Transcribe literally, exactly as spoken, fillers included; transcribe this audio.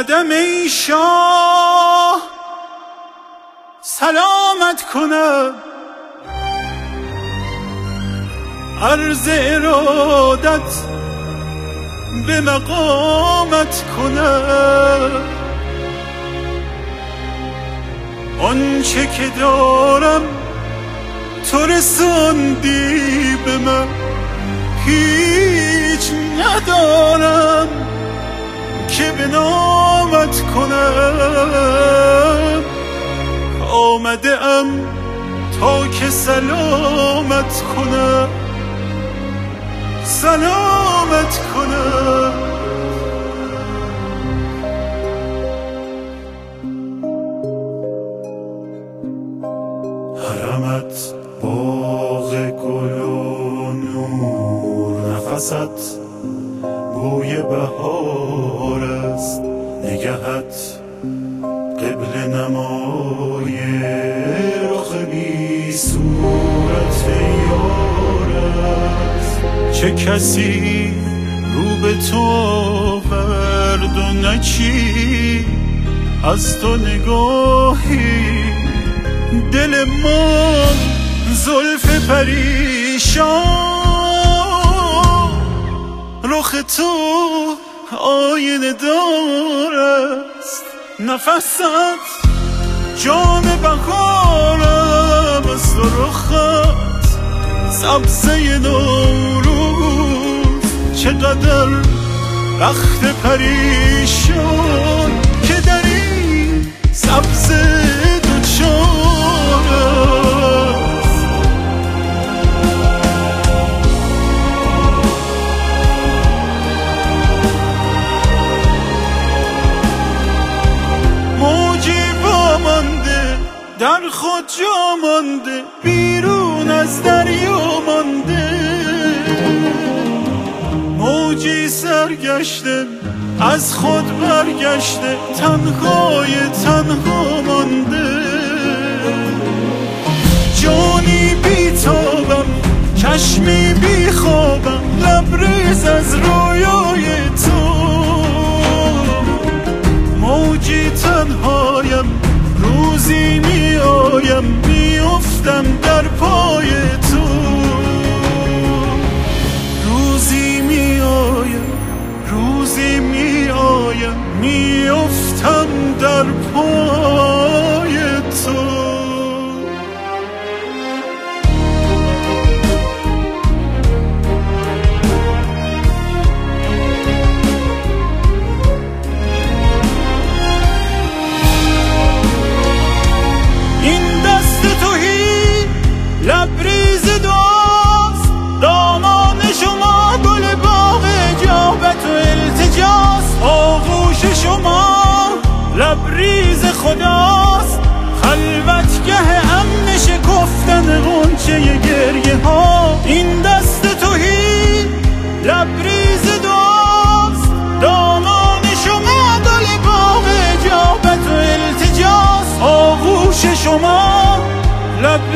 آمدم ای شاه سلامت کنم، عرض ارادت به مقامت کنم. آنچه که دارم تو رساندی به من، هیچ ندارم که به نامت کنم. آمده ام تا که سلامت کنم، سلامت کنم. حرمت باغ گل و نور، نفست بوی بهار است، نگهت قبل نمای رخ بی صورت یار است. چه کسی رو به تو آورد و نه چی از تو نگاهی، دل ما زلف پریشان، رخ تو آینه دار است. نفست جام بهارم است و رخت سبزه نوروز. چقدر بخت پریشان که در این سبزه دوچار است. موجی وامانده در خود جا مانده، بیرون از دریا مانده. موجی سرگشته از خود برگشته، تنهای تنها مانده. جانی بیتابم چشمی بیخوابم، لبریز از رویای تو. موجی تنهایم روزی می آیم، می افتم در پای تو. روزی می آیم روزی می آیم، می افتم در پای تو. این دست توهی لبریز دعاست، دامان شما گل باغ اجابت و التجاست. آغوش شما لبریز خداست، خلوتگه امن شکفتن غنچه گریه ها. این دست توهی لبریز دعاست، دامان شما گل باغ اجابت و التجاست. آغوش شما لبریز